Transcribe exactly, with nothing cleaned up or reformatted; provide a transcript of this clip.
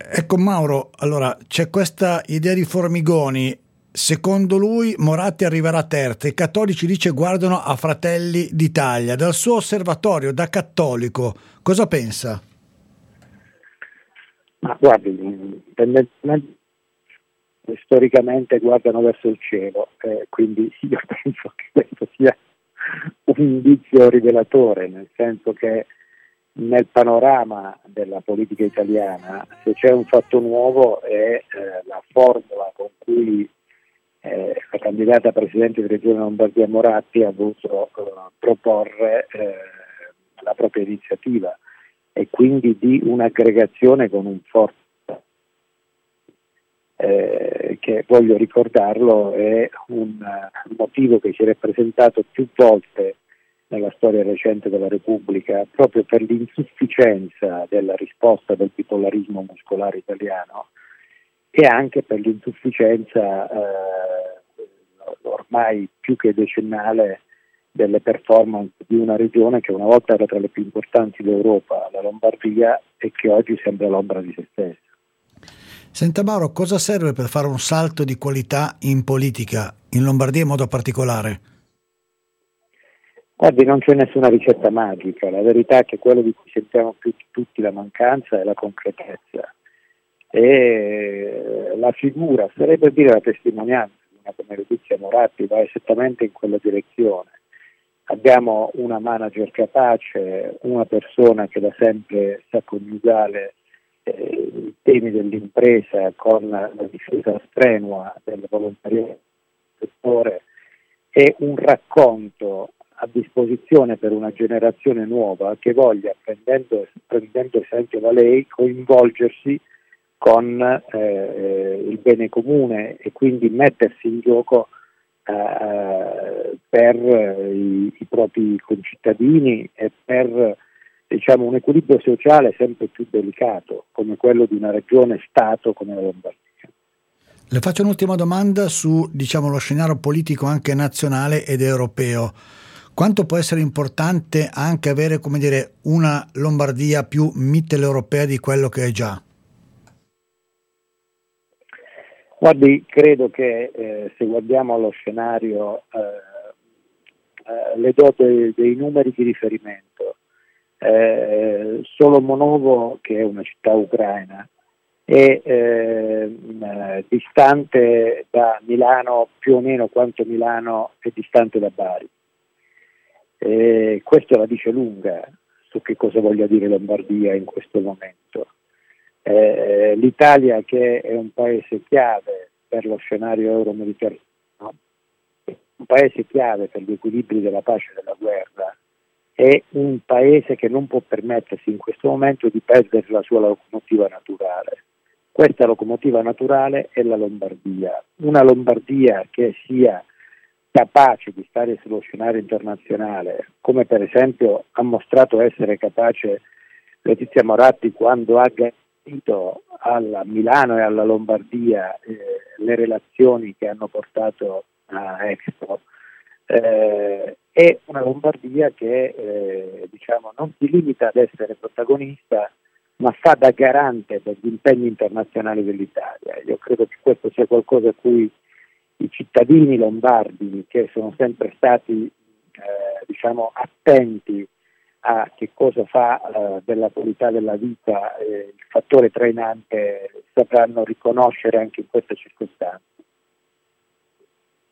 Ecco Mauro, allora c'è questa idea di Formigoni, secondo lui Moratti arriverà terza, i cattolici dice guardano a Fratelli d'Italia, dal suo osservatorio da cattolico cosa pensa? Ma guardi, tendenzialmente storicamente guardano verso il cielo, eh, quindi io penso che questo sia un indizio rivelatore, nel senso che nel panorama della politica italiana, se c'è un fatto nuovo è eh, la formula con cui eh, la candidata presidente di Regione Lombardia Moratti ha voluto eh, proporre eh, la propria iniziativa, e quindi di un'aggregazione con un forte eh, che, voglio ricordarlo, è un uh, motivo che si è rappresentato più volte nella storia recente della Repubblica, proprio per l'insufficienza della risposta del bipolarismo muscolare italiano e anche per l'insufficienza eh, ormai più che decennale delle performance di una regione che una volta era tra le più importanti d'Europa, la Lombardia, e che oggi sembra l'ombra di se stessa. Senta Mauro, cosa serve per fare un salto di qualità in politica, in Lombardia in modo particolare? Guardi, non c'è nessuna ricetta magica, la verità è che quello di cui sentiamo più tutti la mancanza è la concretezza, e la figura, sarebbe dire la testimonianza di una come Letizia Moratti, va esattamente in quella direzione. Abbiamo una manager capace, una persona che da sempre sa coniugare eh, i temi dell'impresa con la difesa strenua del volontariato del settore, e un racconto a disposizione per una generazione nuova che voglia, prendendo, prendendo esempio da lei, coinvolgersi con eh, il bene comune e quindi mettersi in gioco eh, per i, i propri concittadini e per, diciamo, un equilibrio sociale sempre più delicato come quello di una regione Stato come la Lombardia. Le faccio un'ultima domanda su, diciamo, lo scenario politico anche nazionale ed europeo. Quanto può essere importante anche avere, come dire, una Lombardia più mitteleuropea di quello che è già? Guardi, credo che eh, se guardiamo allo scenario, eh, eh, le do dei, dei numeri di riferimento. Eh, solo Monovo, che è una città ucraina, è eh, distante da Milano più o meno quanto Milano è distante da Bari. Eh, questo la dice lunga su che cosa voglia dire Lombardia in questo momento. Eh, L'Italia, che è un paese chiave per lo scenario euro-mediterraneo, un paese chiave per gli equilibri della pace e della guerra, è un paese che non può permettersi in questo momento di perdere la sua locomotiva naturale. Questa locomotiva naturale è la Lombardia, una Lombardia che sia capace di stare sullo scenario internazionale, come per esempio ha mostrato essere capace Letizia Moratti quando ha garantito alla Milano e alla Lombardia eh, le relazioni che hanno portato a Expo. Eh, è una Lombardia che eh, diciamo, non si limita ad essere protagonista, ma fa da garante per gli impegni internazionali dell'Italia. Io credo che questo sia qualcosa a cui i cittadini lombardi, che sono sempre stati eh, diciamo attenti a che cosa fa eh, della qualità della vita eh, il fattore trainante, sapranno riconoscere anche in questa circostanza.